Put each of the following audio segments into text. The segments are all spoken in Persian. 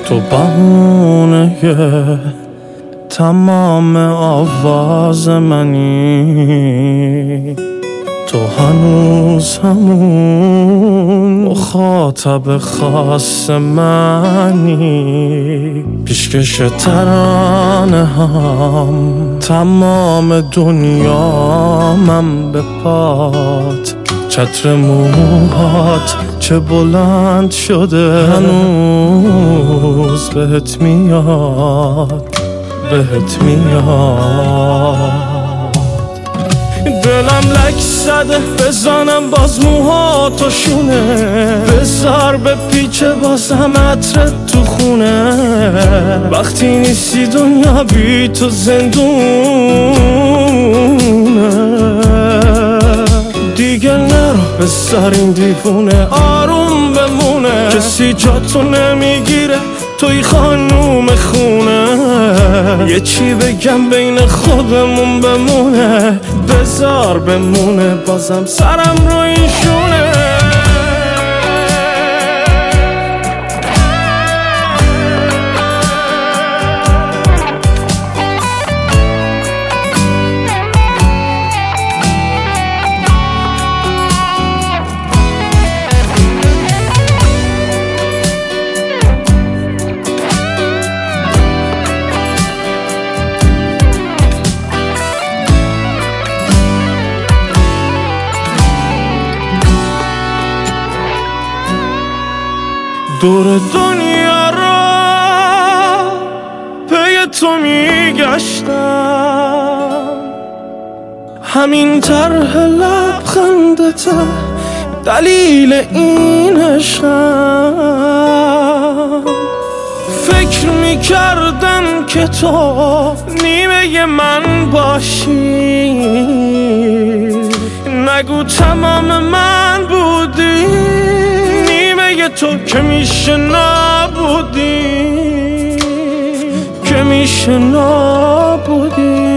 تو بهونه تمام آواز منی، تو هنوز همون مخاطب خاص منی، پیشکش ترانه هم تمام دنیا من به پات، چتر موهات چه بلند شده هنوز بهت میاد، بهت میاد. دلم لک زده بزنم باز موهاتو شونه، بذار به پیچه بازم عطرت تو خونه، وقتی نیستی دنیا بی تو زندونه، دیگه نرو بذار این دیوونه آروم بمونه، کسی جاتو نمیگیره توی خانوم خونه، یه چی بگم بین خودمون بمونه، بذار بمونه بازم سرم رو این شونه. دور دنیا را پی تو میگشتم، همین طرح لبخندت دلیل این عشقم، فکر میکردم که تو نیمه من باشی، نگو تمام من بودی، تو که میشه نبودی، که میشه نبودی.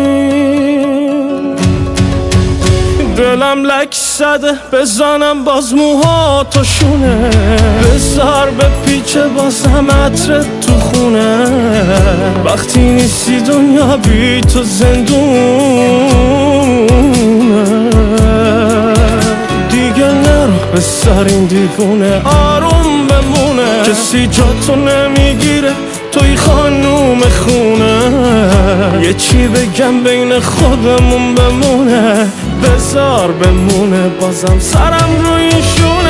دلم لک زده بزنم باز موهاتو شونه، بذار به پیچه بازم عطرت تو خونه، وقتی نیستی دنیا بی تو زندونه، دیگه نرو بذار این دیوونه آروم بمونه، کسی جاتو نمیگیره توی خانوم خونه، یه چی بگم بین خودمون بمونه، بذار بمونه بازم سرم رو این شونه.